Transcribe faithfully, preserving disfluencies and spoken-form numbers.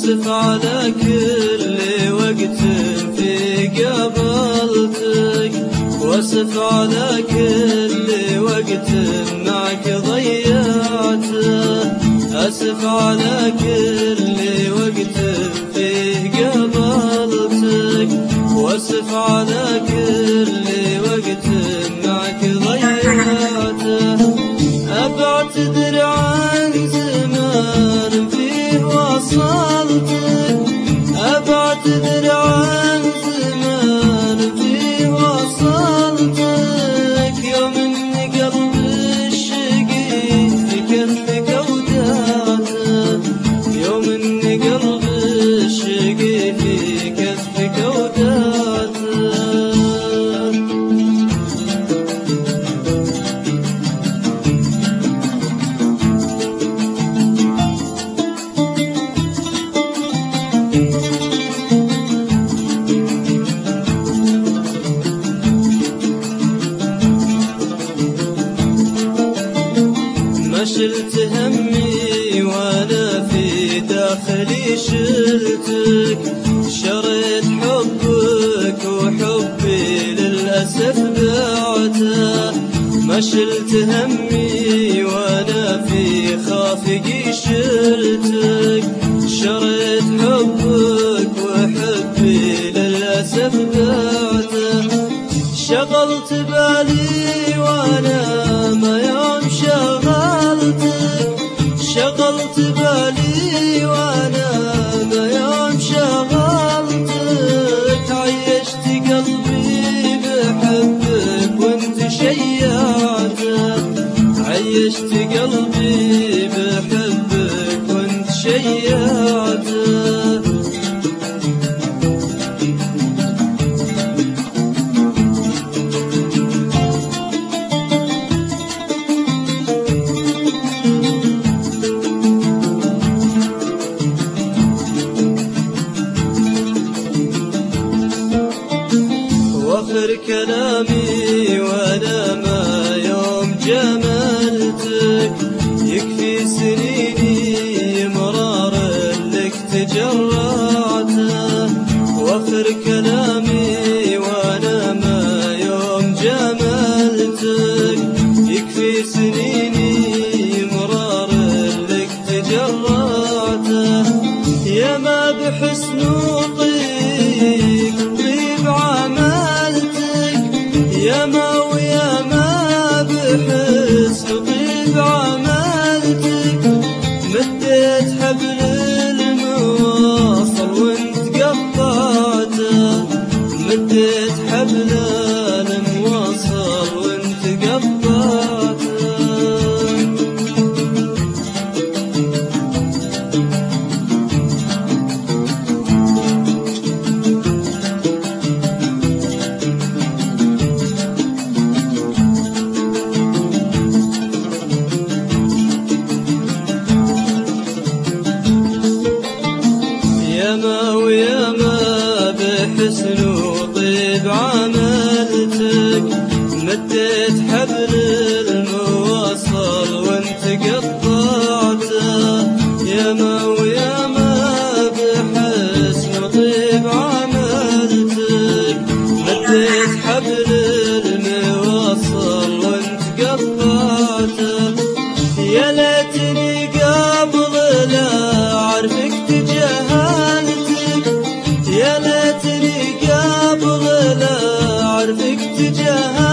أسف على كل وقت في قابلتك، وأسف على كل وقت معك ضيعته، أسف على كل وقت فيه قابلتك، وأسف على كل وقت معك ضيعته. أبعتذر عن زمان فيه وصلتك، أبعتذر عن زمان فيه وصلتك، يوم إني قلبي الشقي في كفك وداته، يوم إني قلبي الشقي في كفك وداته. ما شلت همي وانا في داخلي شلتك، شريت حبك وحبي للأسف بعته. ما شلت همي وانا في خافقي شلتك، شريت حبك وحبي للأسف بعته. شغلت بالي وانا ما يوم شغلتك، شغلت بالي وانا ما يوم شغلتك، عيشت قلبي بحبك وانت شيعته، عيشت قلبي بحبك وانت شيعته. واخر كلامي وانا ما يوم جملتك، يكفي سنيني مرار لك تجرعته. واخر كلامي وانا ما يوم جملتك، يكفي سنيني مرار لك تجرعته. يا ما بحسن وطيب طيب عملتك، يا ما ويا ما بحسن طيب عملتك، مديت حبل المواصل وانت قطعته، مديت حبل المواصل وانت قطعته. ياما وياما بحسن وطيب عملتك، مديت حبل المواصل وانت قطعته. ياما وياما بحسن وطيب عملتك، مديت حبل المواصل وانت قطعته. يا ليتني قبل لا اعرفك تجاهلتك، يا ليتني قبل لا اعرفك تجاهلتك،